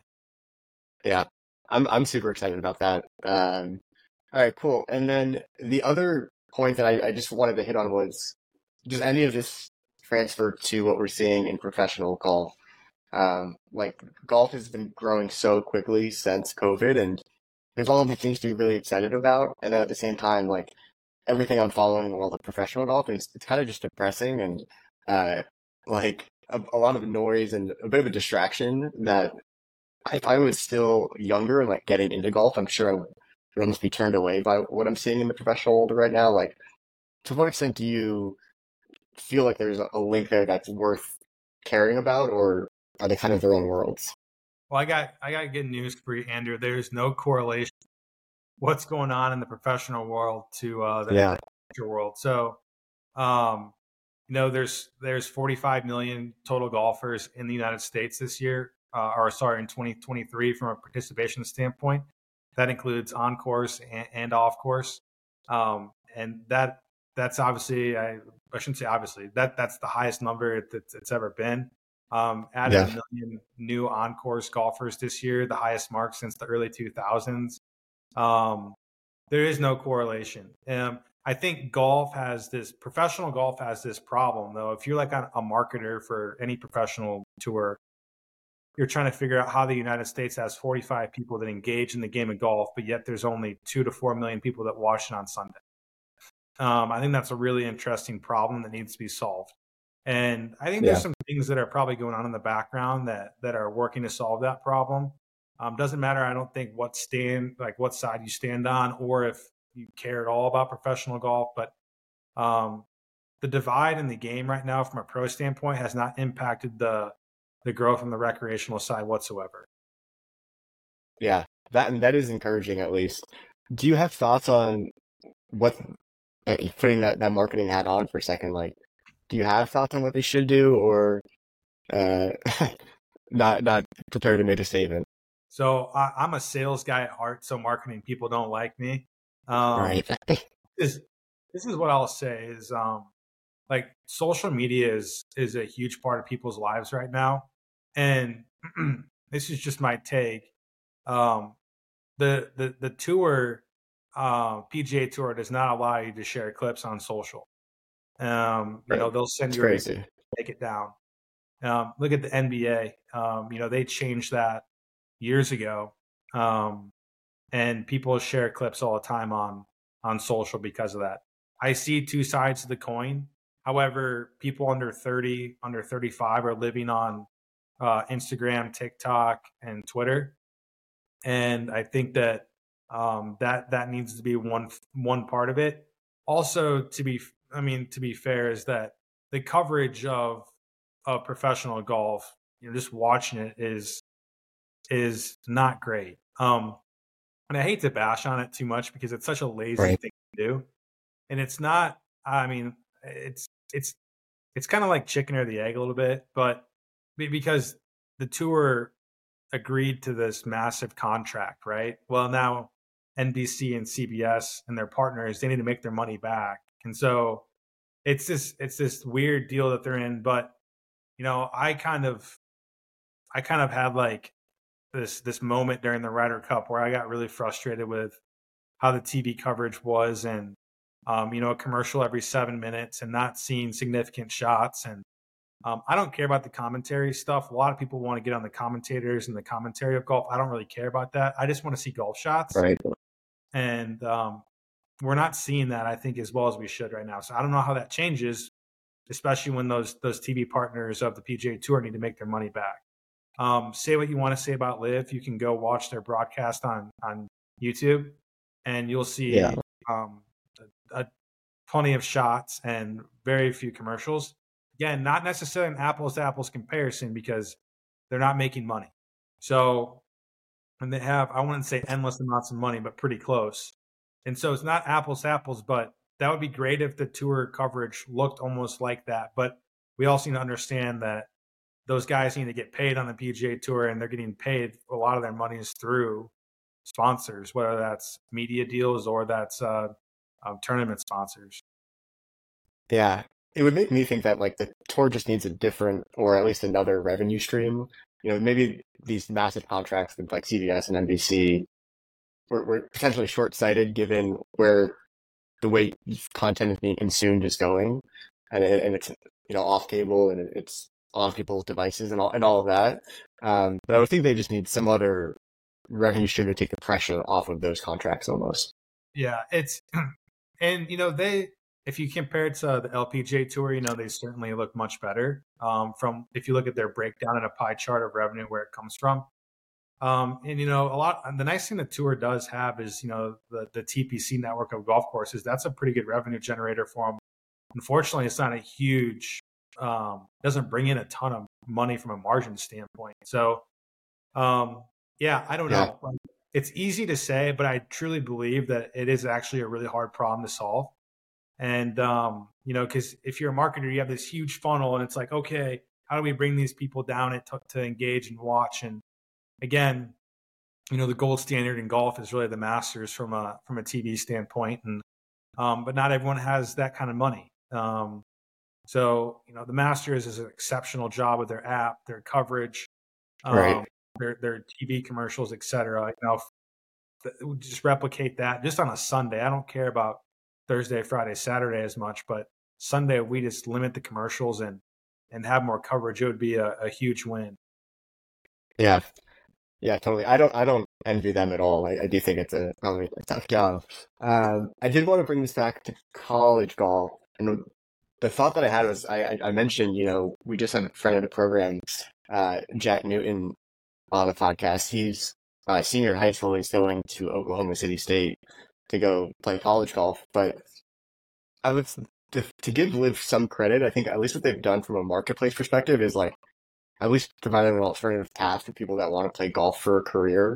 Yeah, I'm I'm super excited about that. Um, all right, cool. And then the other point that I, I just wanted to hit on was, does any of this transfer to what we're seeing in professional golf? Um, like golf has been growing so quickly since COVID, and there's all of the things to be really excited about. And then at the same time, like everything I'm following all the professional golf is it's kind of just depressing and uh, like a, a lot of noise and a bit of a distraction that if I was still younger and like getting into golf, I'm sure I would almost be turned away by what I'm seeing in the professional world right now. Like, to what extent do you feel like there's a link there that's worth caring about, or are they kind of their own worlds? Well, I got I got good news for you, Andrew. There's no correlation what's going on in the professional world to uh, the Yeah. amateur world. So, um, you know, there's there's forty-five million total golfers in the United States this year, uh, or sorry, in twenty twenty-three from a participation standpoint. That includes on course and, and off course, um, and that that's obviously I, I shouldn't say obviously that that's the highest number that it's ever been. Um, added Yeah. a million new on course golfers this year, the highest mark since the early two thousands. Um, there is no correlation. Um, I think golf has this professional golf has this problem though. If you're like a, a marketer for any professional tour, you're trying to figure out how the United States has forty-five people that engage in the game of golf, but yet there's only two to four million people that watch it on Sunday. Um, I think that's a really interesting problem that needs to be solved. And I think there's Yeah. some things that are probably going on in the background that that are working to solve that problem. Um, doesn't matter, I don't think what stand like what side you stand on or if you care at all about professional golf, but um, the divide in the game right now from a pro standpoint has not impacted the the growth on the recreational side whatsoever. Yeah, that that is encouraging at least. Do you have thoughts on what uh, putting that, that marketing hat on for a second? Like, do you have thoughts on what they should do, or uh, not not prepared to make a statement? So I, I'm a sales guy at heart, so marketing people don't like me. Um, Right. This, this is what I'll say is um, like social media is is a huge part of people's lives right now, and this is just my take. Um, the the the tour, uh, P G A Tour does not allow you to share clips on social. Um, you Right. know, they'll send It's you a crazy. take it down. Um, look at the N B A. Um, you know, they changed that years ago, um, and people share clips all the time on on social because of that. I see two sides of the coin. However, people under thirty, under thirty-five are living on uh, Instagram, TikTok, and Twitter, and I think that um, that that needs to be one one part of it. Also, to be, I mean, to be fair, is that the coverage of of professional golf, you know, just watching it is is not great. Um, and I hate to bash on it too much because it's such a lazy Right. thing to do, and it's not. I mean, it's it's it's kind of like chicken or the egg a little bit, but be- because the tour agreed to this massive contract, right? Well, now N B C and C B S and their partners, they need to make their money back. And so it's this it's this weird deal that they're in. But, you know, I kind of I kind of had like this this moment during the Ryder Cup where I got really frustrated with how the T V coverage was, and um, you know, a commercial every seven minutes and not seeing significant shots. And um, I don't care about the commentary stuff. A lot of people want to get on the commentators and the commentary of golf. I don't really care about that. I just want to see golf shots. Right. And um, we're not seeing that, I think, as well as we should right now. So I don't know how that changes, especially when those those T V partners of the P G A Tour need to make their money back. Um, say what you want to say about Liv. You can go watch their broadcast on on YouTube, and you'll see Yeah. um, a, a, plenty of shots and very few commercials. Again, not necessarily an apples to apples comparison because they're not making money. So, and they have, I wouldn't say endless amounts of money, but pretty close. And so it's not apples to apples, but that would be great if the tour coverage looked almost like that. But we also need to understand that those guys need to get paid on the P G A Tour, and they're getting paid. A lot of their money is through sponsors, whether that's media deals or that's uh, um, tournament sponsors. Yeah, it would make me think that like the tour just needs a different, or at least another revenue stream. You know, maybe these massive contracts with like C B S and N B C were, were potentially short-sighted given where the way content is being consumed is going, and it, and it's you know off cable and it's on people's devices and all and all of that. Um, but I would think they just need some other revenue stream to take the pressure off of those contracts almost. Yeah, it's and you know they if you compare it to the L P G A Tour, you know they certainly look much better. Um, from if you look at their breakdown in a pie chart of revenue where it comes from. Um, and you know, a lot. The nice thing the tour does have is, you know, the the T P C network of golf courses. That's a pretty good revenue generator for them. Unfortunately, it's not a huge. Um, doesn't bring in a ton of money from a margin standpoint. So, um, yeah, I don't Yeah. know. Like, it's easy to say, but I truly believe that it is actually a really hard problem to solve. And um, you know, because if you're a marketer, you have this huge funnel, and it's like, okay, how do we bring these people down and to, to engage and watch and again, you know, the gold standard in golf is really the Masters from a from a T V standpoint, and um, but not everyone has that kind of money. Um, so you know, the Masters is an exceptional job with their app, their coverage, um, Right. their their T V commercials, et cetera. You know, if, just replicate that just on a Sunday. I don't care about Thursday, Friday, Saturday as much, but Sunday we just limit the commercials and and have more coverage. It would be a, a huge win. Yeah. Yeah, totally. I don't I don't envy them at all. I, I do think it's a probably a tough job. Um, I did want to bring this back to college golf. And the thought that I had was I, I I mentioned, you know, we just had a friend of the program, uh, Jack Newton on the podcast. He's uh, senior in high school. He's going to Oklahoma City State to go play college golf. But I would to, to give Liv some credit, I think at least what they've done from a marketplace perspective is like at least providing an alternative path for people that want to play golf for a career,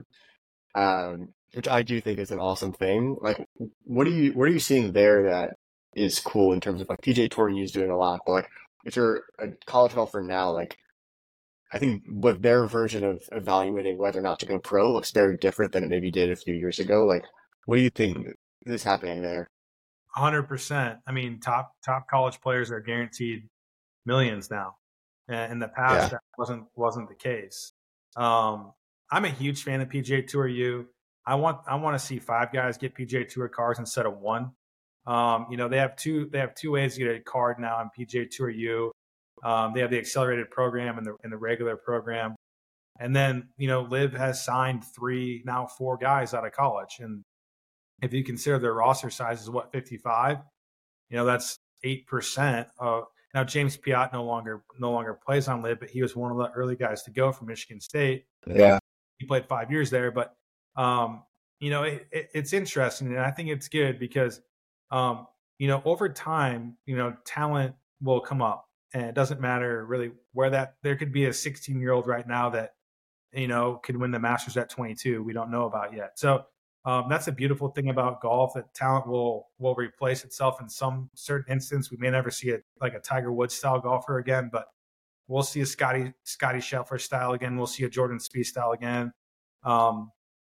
um, which I do think is an awesome thing. Like, what are you what are you seeing there that is cool in terms of like P G A Tour is doing a lot, but like if you're a college golfer now, like I think what their version of evaluating whether or not to go pro looks very different than it maybe did a few years ago. Like, what do you think is happening there? one hundred percent. I mean, top top college players are guaranteed millions now. And in the past, Yeah. that wasn't wasn't the case. Um, I'm a huge fan of P G A Tour U. I want I want to see five guys get P G A Tour cards instead of one. Um, you know, they have two they have two ways to get a card now on P G A Tour U. Um, they have the accelerated program and the and the regular program. And then, you know, Liv has signed three, now four guys out of college. And if you consider their roster size is what, fifty-five, you know, that's eight percent of. Now James Piot no longer no longer plays on Liv, but he was one of the early guys to go from Michigan State. Yeah. He played five years there, but um, you know it, it, it's interesting, and I think it's good because um, you know over time, you know talent will come up, and it doesn't matter really where that. There could be a sixteen year old right now that you know could win the Masters at twenty-two. We don't know about yet, so. Um, that's a beautiful thing about golf, that talent will will replace itself in some certain instance. We may never see it like a Tiger Woods style golfer again, but we'll see a Scotty Scotty Scheffler style again. We'll see a Jordan Spieth style again. Um,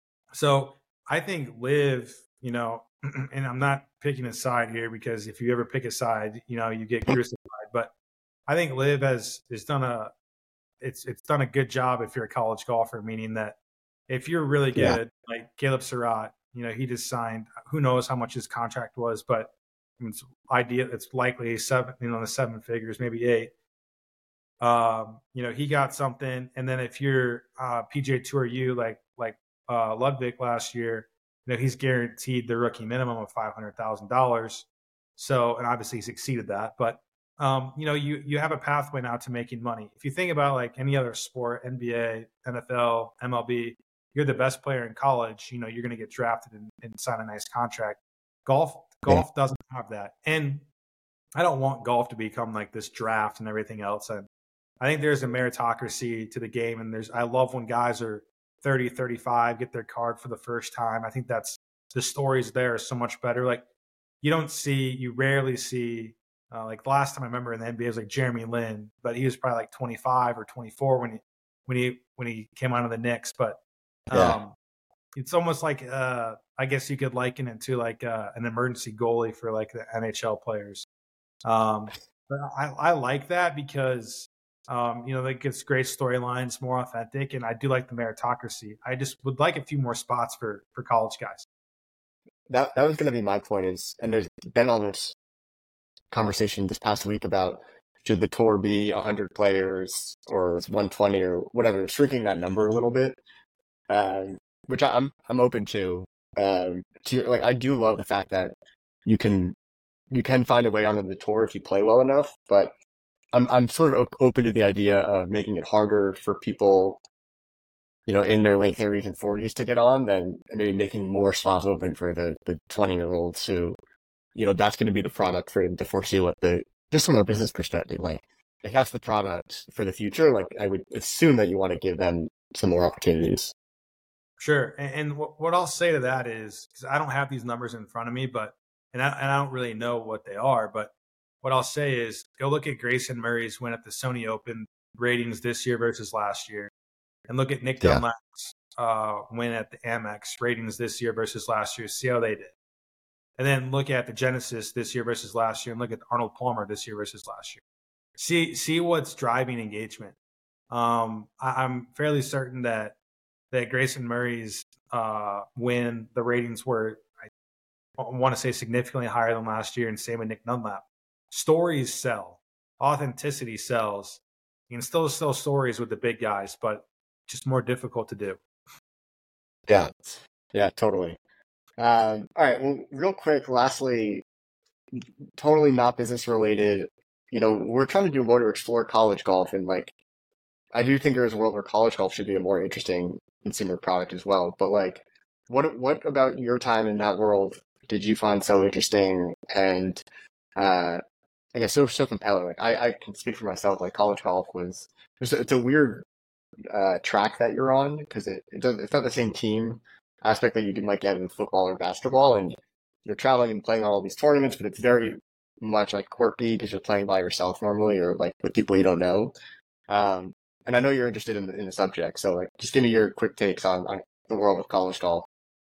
so I think Liv, you know, and I'm not picking a side here because if you ever pick a side, you know, you get crucified. But I think Liv has has done a it's it's done a good job if you're a college golfer, meaning that. If you're really good, Yeah. like Caleb Surratt, you know, he just signed, who knows how much his contract was, but it's idea it's likely seven, you know, the seven figures, maybe eight. Um, you know, he got something. And then if you're uh P G A Tour U, like like uh Ludwig last year, you know, he's guaranteed the rookie minimum of five hundred thousand dollars. So, and obviously he's exceeded that, but um, you know, you you have a pathway now to making money. If you think about like any other sport, N B A, N F L, M L B, you're the best player in college, you know, you're going to get drafted and, and sign a nice contract. Golf, golf yeah. doesn't have that. And I don't want golf to become like this draft and everything else. And I think there's a meritocracy to the game. And there's, I love when guys are thirty, thirty-five, get their card for the first time. I think that's, the stories there are so much better. Like you don't see, you rarely see Uh, like the last time I remember in the N B A was like Jeremy Lin, but he was probably like twenty-five or twenty-four when he when he when he came out of the Knicks. But um, Yeah. it's almost like uh, I guess you could liken it to like uh, an emergency goalie for like the N H L players. Um, but I, I like that because um, you know that gets great storylines, more authentic, and I do like the meritocracy. I just would like a few more spots for for college guys. That that was going to be my point is, and there's been all this conversation this past week about should the tour be one hundred players or one twenty or whatever, shrinking that number a little bit, um, which I, I'm I'm open to. Um, to like I do love the fact that you can you can find a way onto the tour if you play well enough, but I'm I'm sort of op- open to the idea of making it harder for people, you know, in their late thirties and forties to get on, than maybe making more spots open for the the twenty year olds who, you know, that's going to be the product for them to foresee what the, just from a business perspective, like, if that's the product for the future, like, I would assume that you want to give them some more opportunities. Sure. And, and what, what I'll say to that is, because I don't have these numbers in front of me, but, and I, and I don't really know what they are, but what I'll say is go look at Grayson Murray's win at the Sony Open ratings this year versus last year, and look at Nick Yeah. Dunlap's uh, win at the Amex ratings this year versus last year, see how they did. And then look at the Genesis this year versus last year, and look at Arnold Palmer this year versus last year. See see what's driving engagement. Um, I, I'm fairly certain that that Grayson Murray's uh, win, the ratings were, I want to say, significantly higher than last year, and same with Nick Dunlap. Stories sell. Authenticity sells. You can still sell stories with the big guys, but just more difficult to do. Yeah, yeah, totally. Um, all right, well, real quick, lastly, totally not business related. You know, we're trying to do more to explore college golf, and like, I do think there is a world where college golf should be a more interesting consumer product as well. But like, what what about your time in that world did you find so interesting and uh, I guess so so compelling? Like, I, I can speak for myself. Like, college golf was it's a, it's a weird uh, track that you're on because it, it does, it's not the same team aspect that you can like get in football or basketball, and you're traveling and playing all these tournaments, but it's very much like quirky because you're playing by yourself normally or like with people you don't know. Um, and I know you're interested in the, in the subject, so like just give me your quick takes on, on the world of college golf.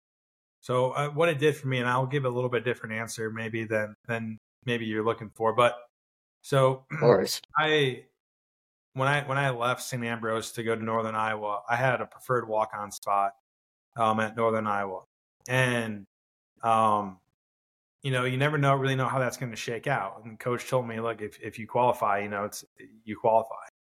So uh, what it did for me, and I'll give a little bit different answer maybe than than maybe you're looking for, but so Of course. I when I when I left Saint Ambrose to go to Northern Iowa, I had a preferred walk-on spot um, at Northern Iowa, and um, you know, you never know really know how that's going to shake out. And Coach told me, look, if if you qualify, you know, it's you qualify,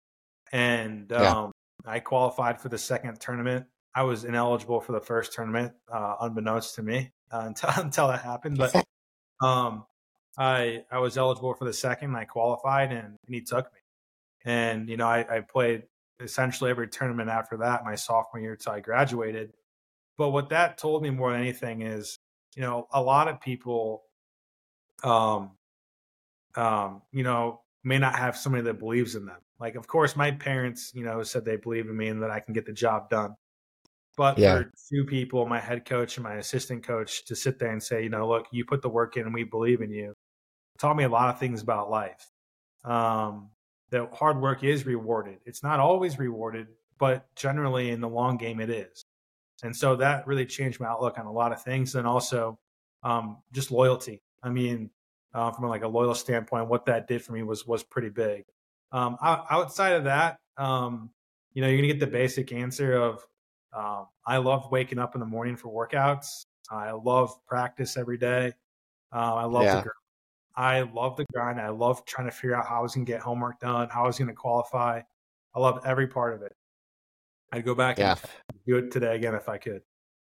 and um, Yeah. I qualified for the second tournament. I was ineligible for the first tournament, uh, unbeknownst to me, uh, until until that happened. But um, I I was eligible for the second. And I qualified, and, and he took me. And you know, I, I played essentially every tournament after that my sophomore year until I graduated. But what that told me more than anything is, you know, a lot of people, um, um, you know, may not have somebody that believes in them. Like, of course, my parents, you know, said they believe in me and that I can get the job done. But Yeah. for two people, my head coach and my assistant coach, to sit there and say, you know, look, you put the work in and we believe in you, taught me a lot of things about life. Um, that hard work is rewarded. It's not always rewarded, but generally in the long game it is. And so that really changed my outlook on a lot of things. And also um, just loyalty. I mean, uh, from like a loyal standpoint, what that did for me was was pretty big. Um, o- outside of that, um, you know, you're going to get the basic answer of um, I love waking up in the morning for workouts. I love practice every day. Uh, I love Yeah. the grind. I love the grind. I love trying to figure out how I was going to get homework done, how I was going to qualify. I love every part of it. I'd go back Yeah. and do it today again if I could.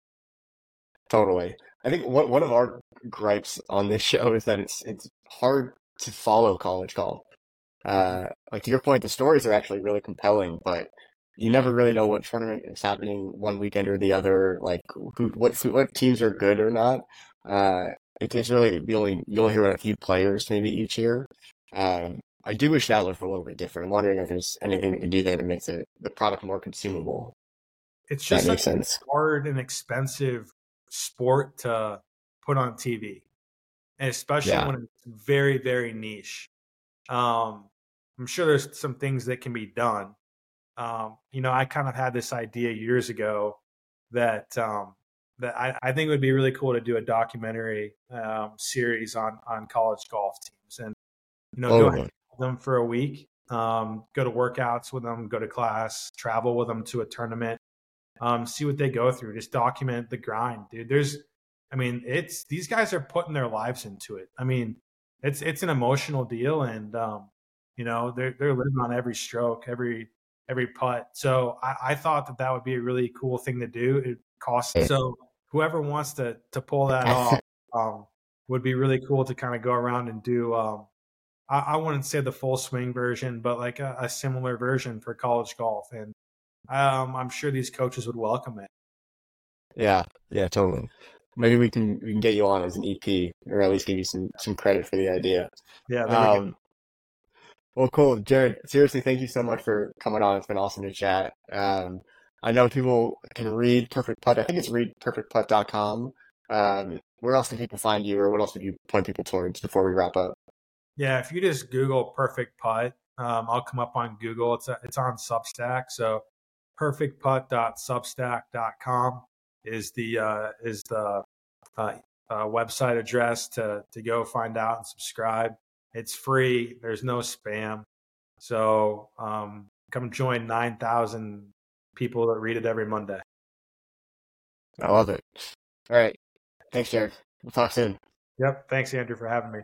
Totally. I think one one of our gripes on this show is that it's it's hard to follow college golf. Uh, like to your point, the stories are actually really compelling, but you never really know what tournament is happening one weekend or the other. Like who, what what teams are good or not. Uh, it, it's really you only you only hear about a few players maybe each year. Um, I do wish that looked a little bit different. I'm wondering if there's anything you can do there to make the, the product more consumable. It's If that just makes such a sense. hard and expensive sport to put on T V. and especially Yeah. when it's very, very niche. Um, I'm sure there's some things that can be done. Um, you know, I kind of had this idea years ago that um, that I, I think it would be really cool to do a documentary um, series on on college golf teams, and you know, Oh, go boy. hang with them for a week, um, go to workouts with them, go to class, travel with them to a tournament, um, see what they go through, just document the grind, dude. There's, I mean, it's these guys are putting their lives into it. I mean, it's it's an emotional deal, and um, you know, they're they're living on every stroke, every every putt. So I, I thought that that would be a really cool thing to do. It costs so whoever wants to to pull that off um, would be really cool to kind of go around and do. Um, I, I wouldn't say the full swing version, but like a, a similar version for college golf, and um, I'm sure these coaches would welcome it. Yeah, yeah, totally. Maybe we can we can get you on as an E P, or at least give you some some credit for the idea. Yeah, there we go. Um, well, cool, Jared. Seriously, thank you so much for coming on. It's been awesome to chat. Um, I know people can read Perfect Putt. I think it's read perfect putt dot com. Um, where else can people find you, or what else would you point people towards before we wrap up? Yeah, if you just Google Perfect Putt, um, I'll come up on Google. It's a, it's on Substack, so perfect putt dot substack dot com is the uh, is the uh, uh, website address to to go find out and subscribe. It's free. There's no spam. So um, come join nine thousand people that read it every Monday. I love it. All right, thanks, Jared. We'll talk soon. Yep. Thanks, Andrew, for having me.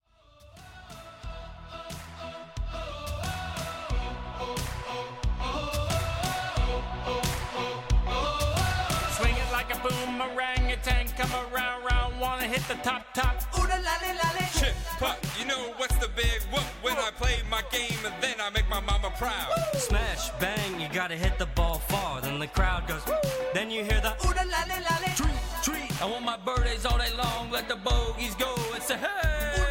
Swing it like a boomerang, a tank come around, round, wanna hit the top, top. Ooh la la la la. Shit, putt, you know what's the big whoop? When I play my game and then I make my mama proud. Smash, bang, you gotta hit the ball far. Then the crowd goes, then you hear the ooh la la la la. Treat, treat, I want my birthdays all day long, let the bogeys go and say hey.